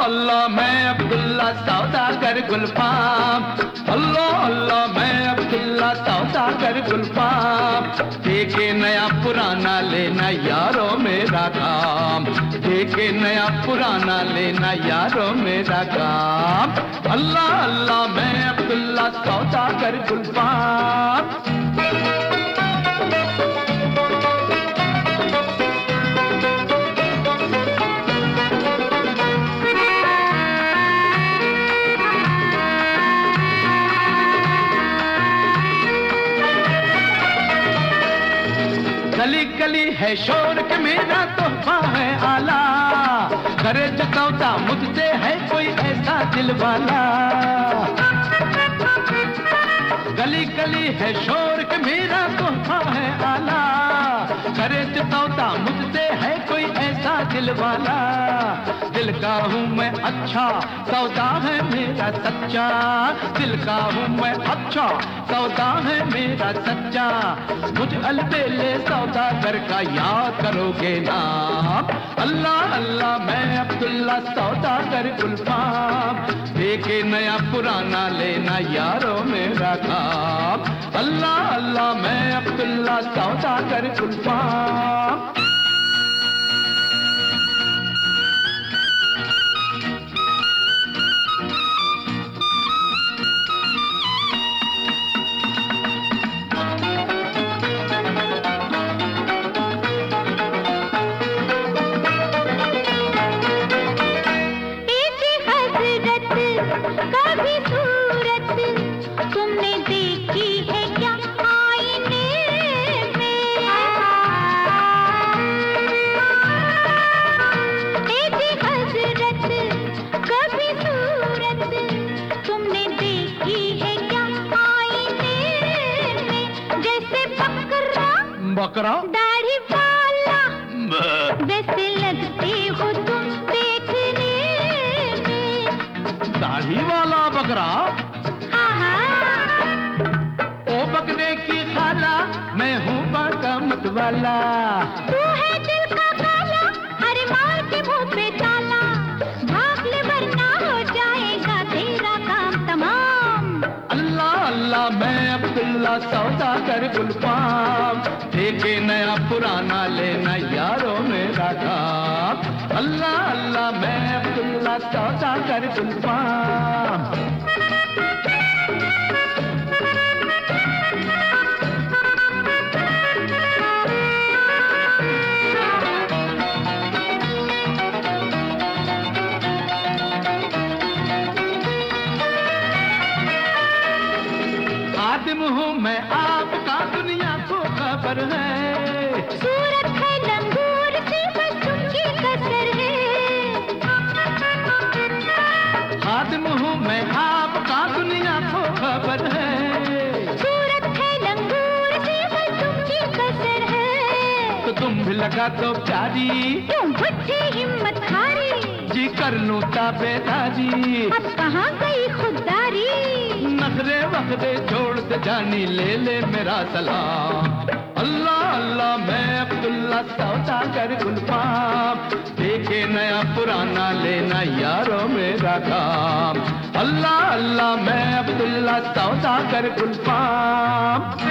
अल्लाह मैं अब्दुल्ला सौदागर गुलफाम। अल्लाह अल्लाह मैं अब्दुल्ला सौदागर गुलफाम। देखे नया पुराना लेना यारो मेरा काम। देखे नया पुराना लेना यारो मेरा काम। अल्लाह अल्लाह मैं अब्दुल्ला सौदागर गुलफाम। गली गली है शोर के मेरा तोहफा है आला। करे जो सौदा मुझसे है कोई ऐसा दिल वाला। गली गली है शोर के मेरा तोहफा है आला। करे जो सौदा मुझसे है कोई ऐसा दिल वाला। दिल का हूँ मैं अच्छा सौदा है मेरा सच्चा। दिल का हूँ मैं अच्छा सौदा है मेरा सच्चा। मुझ अलबेले सौदागर का याद करोगे ना। अल्लाह अल्लाह मैं अब्दुल्ला सौदागर गुलफाम। देखे नया पुराना लेना यारो मेरा काम। अल्लाह अल्लाह मैं अब्दुल्ला सौदागर गुलफाम। कभी सूरत तुमने देखी है क्या आईने में? हजरत कभी सूरत तुमने देखी है क्या आईने में? जैसे बकरा बकरा दाढ़ी वाला वैसे लगते हो तुम देखने में। दाढ़ी वाला बकरा? ओ बकरे की खाला मैं हूँ बाका मत वाला। तू है दिल का काला अरे मार के मुंह पे ताला। भाग ले वरना हो जाएगा तेरा काम तमाम। अल्लाह अल्लाह मैं अब्दुल्ला सौदागर गुलफाम। देखे नया पुराना लेना यारो मेरा काम। अल्लाह अल्लाह मैं अब्दुल्ला सौदागर गुलफाम। आदिम हूँ मैं आपका दुनिया को खबर है। सूरत है लंगूर से बस तुमकी कसर है। आदिम हूँ मैं आपका दुनिया को खबर है। सूरत है लंगूर से बस तुमकी कसर है। तो तुम भी लगा दो प्यारी क्यों भट्टी हिम्मत हारी। जी कर लूं ताबेदारी। अब कहाँ गई खुददारी। नखरे वखरे छोड़ दे जानी ले ले मेरा सलाम। अल्लाह अल्लाह मैं अब्दुल्ला सौदागर गुलफाम। देखे नया पुराना लेना यारो मेरा काम। अल्लाह अल्लाह मैं अब्दुल्ला सौदागर गुलफाम।